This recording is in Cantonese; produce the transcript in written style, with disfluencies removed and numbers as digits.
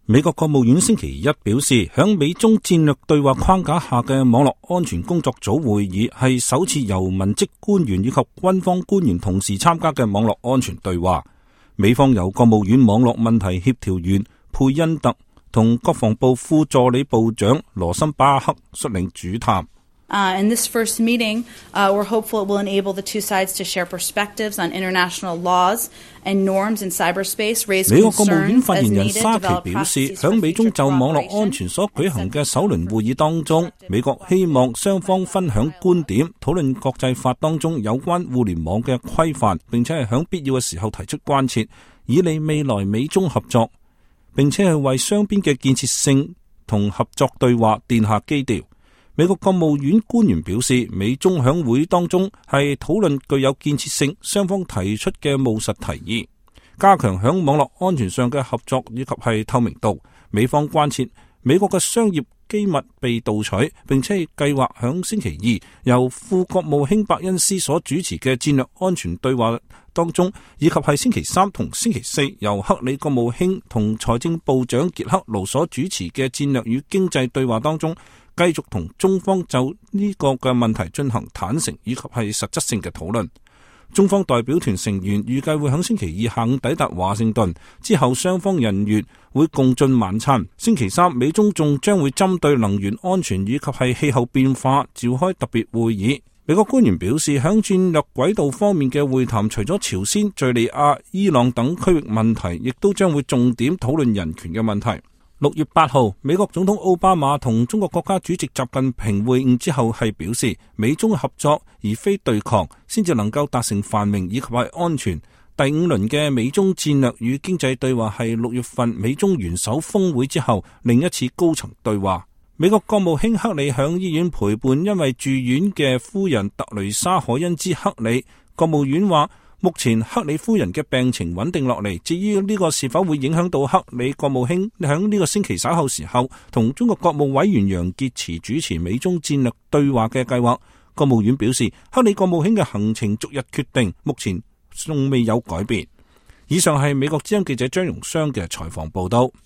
美國國務院星期一表示，響美中戰略對話框架下嘅網絡安全工作組會議係首次由文職官員以及軍方官員同時參加嘅網絡安全對話。美方由國務院網絡問題協調員佩恩特同國防部副助理部長羅森巴克率領主談。 In this first meeting, we're hopeful it will enable the two sides to share perspectives on international laws and norms in cyberspace, raise 美國國務院 concerns 發 as 言人 needed, 沙奇 develop 表示， processes 響 for 美中 future 就網絡 cooperation. 安全所舉行嘅首輪會議當中，美國希望雙方分享觀點，討論國際法當中有關互聯網嘅規範，並且係響必要嘅時候提出關切，以利未來美中合作，並且係為雙邊嘅建設性同合作對話奠下基調。美國國務院官員表示，美中響會當中係討論具有建設性雙方提出嘅務實提議，加強響網絡安全上嘅合作以及係透明度。美方關切美國嘅商業機密被盜取，並且計劃響星期二由副國務卿伯恩斯所主持嘅戰略安全對話當中，以及係星期三同星期四由克里國務卿同財政部長傑克盧所主持嘅戰略與經濟對話當中，繼續同中方就呢個嘅問題進行坦誠以及係實質性嘅討論。中方代表團成員預計會喺星期二下午抵達華盛頓，之後雙方人員會共進晚餐。星期三，美中仲將會針對能源安全以及係氣候變化召開特別會議。美國官員表示，喺戰略軌道方面嘅會談，除咗朝鮮、敘利亞、伊朗等區域問題，亦都將會重點討論人權嘅問題。6月8號，美國總統奧巴馬同中國國家主席習近平會晤之後係表示，美中合作而非對抗，先至能夠達成繁榮以及係安全。第5輪嘅美中戰略與經濟對話係6月份美中元首峰會之後另一次高層對話。美國國務卿克里響醫院陪伴因為住院嘅夫人特蕾莎凱恩茲克里，國務院話，目前克里夫人嘅病情穩定落嚟，至於呢個是否會影響到克里國務卿響呢個星期稍後時候同中國國務委員楊潔篪主持美中戰略對話嘅計劃，國務院表示，克里國務卿嘅行程逐日決定，目前仲未有改變。以上係美國之音記者張榮湘嘅採訪報道。